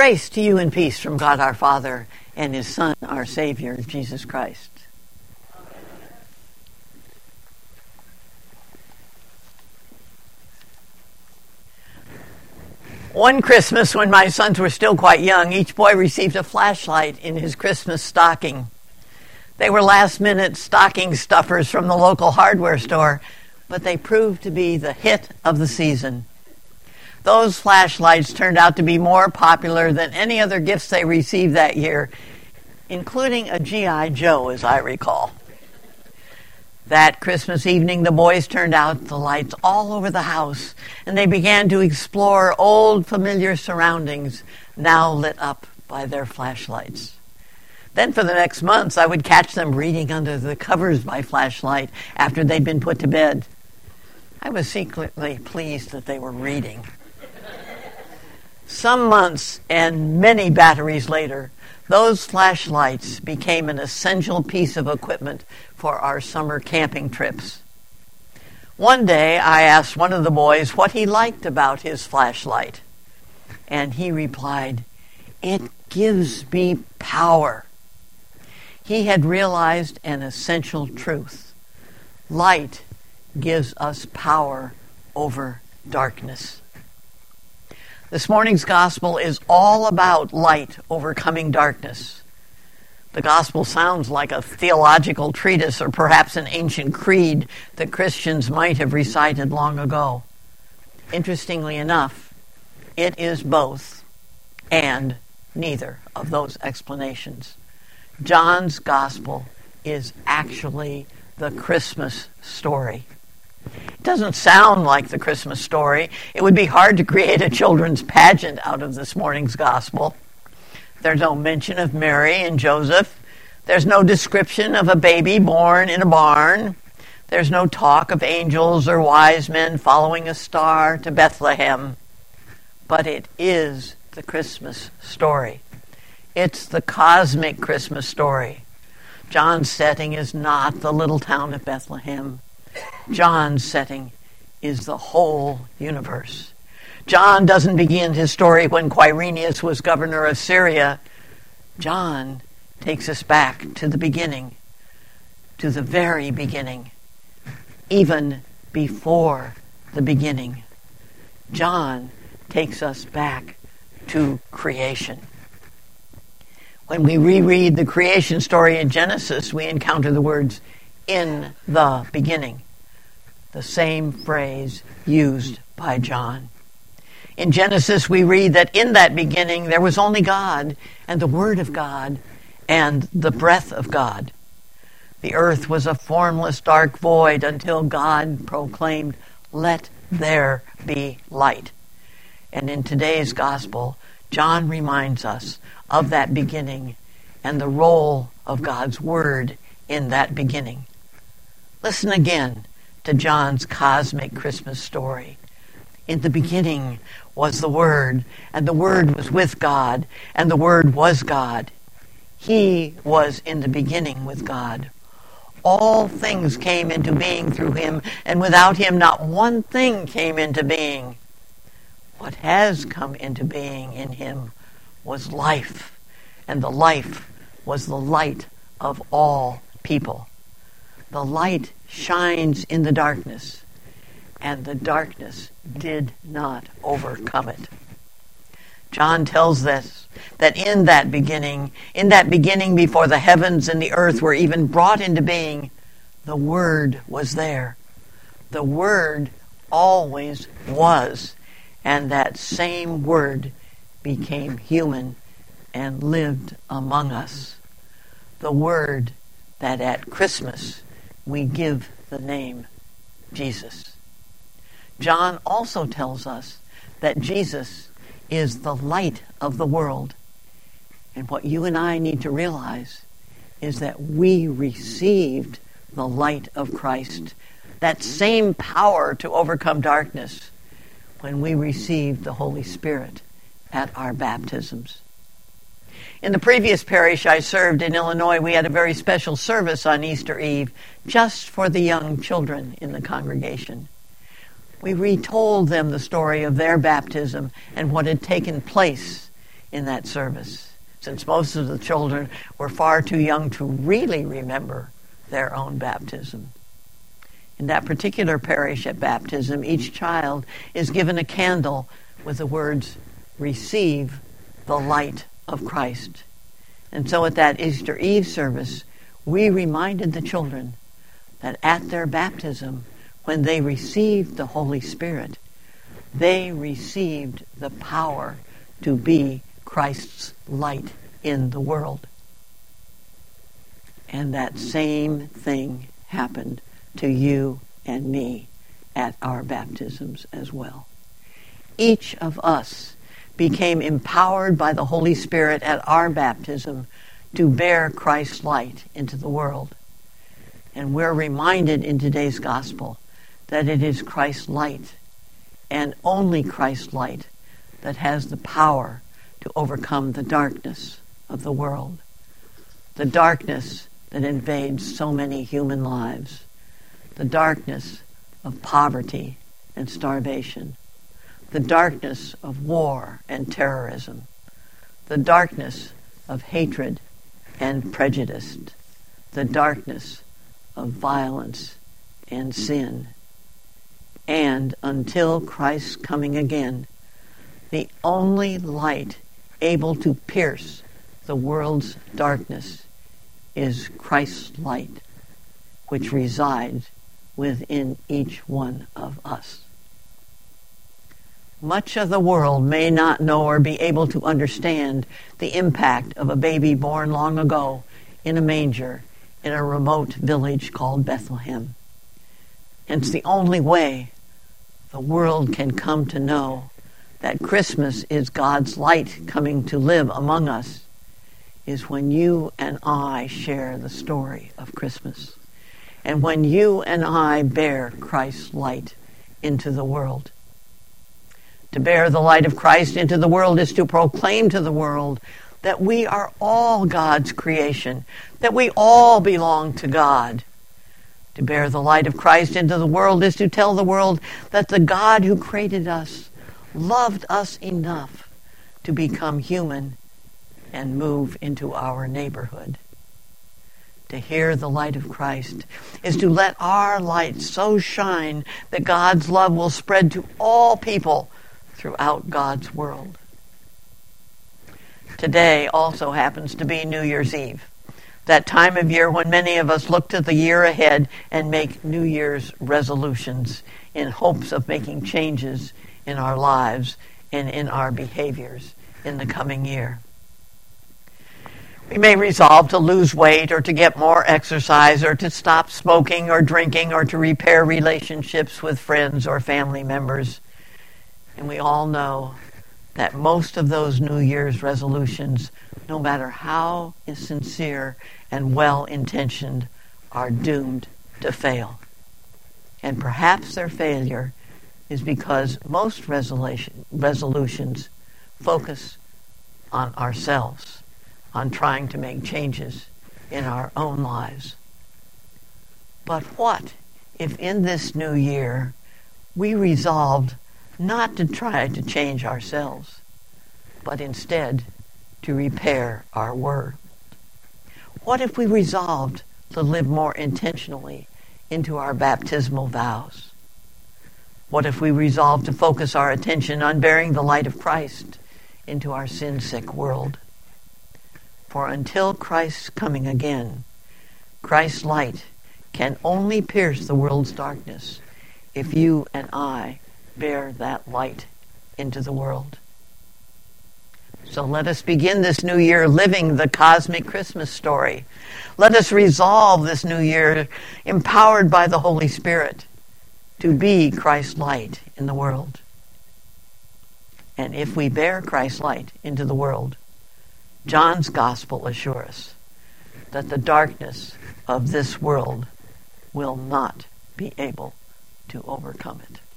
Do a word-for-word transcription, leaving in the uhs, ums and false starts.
Grace to you and peace from God our Father and His Son, our Savior, Jesus Christ. One Christmas, when my sons were still quite young, each boy received a flashlight in his Christmas stocking. They were last-minute stocking stuffers from the local hardware store, but they proved to be the hit of the season. Those flashlights turned out to be more popular than any other gifts they received that year, including a G I Joe, as I recall. That Christmas evening, the boys turned out the lights all over the house, and they began to explore old, familiar surroundings, now lit up by their flashlights. Then for the next months, I would catch them reading under the covers by flashlight after they'd been put to bed. I was secretly pleased that they were reading. Some months and many batteries later, those flashlights became an essential piece of equipment for our summer camping trips. One day, I asked one of the boys what he liked about his flashlight, and he replied, "It gives me power." He had realized an essential truth. Light gives us power over darkness. This morning's gospel is all about light overcoming darkness. The gospel sounds like a theological treatise or perhaps an ancient creed that Christians might have recited long ago. Interestingly enough, it is both and neither of those explanations. John's gospel is actually the Christmas story. It doesn't sound like the Christmas story. It would be hard to create a children's pageant out of this morning's gospel. There's no mention of Mary and Joseph. There's no description of a baby born in a barn. There's no talk of angels or wise men following a star to Bethlehem. But it is the Christmas story. It's the cosmic Christmas story. John's setting is not the little town of Bethlehem. John's setting is the whole universe. John doesn't begin his story when Quirinius was governor of Syria. John takes us back to the beginning, to the very beginning, even before the beginning. John takes us back to creation. When we reread the creation story in Genesis, we encounter the words, "in the beginning," the same phrase used by John. In Genesis, we read that in that beginning there was only God, and the Word of God, and the breath of God. The earth was a formless, dark void until God proclaimed, "Let there be light." And in today's gospel, John reminds us of that beginning and the role of God's Word in that beginning. Listen again to John's cosmic Christmas story. In the beginning was the Word, and the Word was with God, and the Word was God. He was in the beginning with God. All things came into being through him, and without him not one thing came into being. What has come into being in him was life, and the life was the light of all people. The light shines in the darkness, and the darkness did not overcome it. John tells us that in that beginning, in that beginning before the heavens and the earth were even brought into being, the Word was there. The Word always was, and that same Word became human and lived among us. The Word that at Christmas we give the name Jesus. John also tells us that Jesus is the light of the world. And what you and I need to realize is that we received the light of Christ, that same power to overcome darkness, when we received the Holy Spirit at our baptisms. In the previous parish I served in Illinois, we had a very special service on Easter Eve just for the young children in the congregation. We retold them the story of their baptism and what had taken place in that service, since most of the children were far too young to really remember their own baptism. In that particular parish at baptism, each child is given a candle with the words, "Receive the light of Christ." And so at that Easter Eve service, we reminded the children that at their baptism, when they received the Holy Spirit, they received the power to be Christ's light in the world. And that same thing happened to you and me at our baptisms as well. Each of us became empowered by the Holy Spirit at our baptism to bear Christ's light into the world. And we're reminded in today's gospel that it is Christ's light, and only Christ's light, that has the power to overcome the darkness of the world. The darkness that invades so many human lives. The darkness of poverty and starvation. The darkness of war and terrorism. The darkness of hatred and prejudice. The darkness of violence and sin. And until Christ's coming again, the only light able to pierce the world's darkness is Christ's light, which resides within each one of us. Much of the world may not know or be able to understand the impact of a baby born long ago in a manger in a remote village called Bethlehem. And it's the only way the world can come to know that Christmas is God's light coming to live among us, is when you and I share the story of Christmas. And when you and I bear Christ's light into the world. To bear the light of Christ into the world is to proclaim to the world that we are all God's creation, that we all belong to God. To bear the light of Christ into the world is to tell the world that the God who created us loved us enough to become human and move into our neighborhood. To hear the light of Christ is to let our light so shine that God's love will spread to all people throughout God's world. Today also happens to be New Year's Eve, that time of year when many of us look to the year ahead and make New Year's resolutions in hopes of making changes in our lives and in our behaviors in the coming year. We may resolve to lose weight or to get more exercise or to stop smoking or drinking or to repair relationships with friends or family members. And we all know that most of those New Year's resolutions, no matter how sincere and well-intentioned, are doomed to fail. And perhaps their failure is because most resolution, resolutions focus on ourselves, on trying to make changes in our own lives. But what if in this new year we resolved not to try to change ourselves, but instead to repair our world? What if we resolved to live more intentionally into our baptismal vows? What if we resolved to focus our attention on bearing the light of Christ into our sin-sick world? For until Christ's coming again, Christ's light can only pierce the world's darkness if you and I bear that light into the world. So let us begin this new year living the cosmic Christmas story. Let us resolve this new year empowered by the Holy Spirit to be Christ's light in the world. And if we bear Christ's light into the world, John's gospel assures us that the darkness of this world will not be able to overcome it.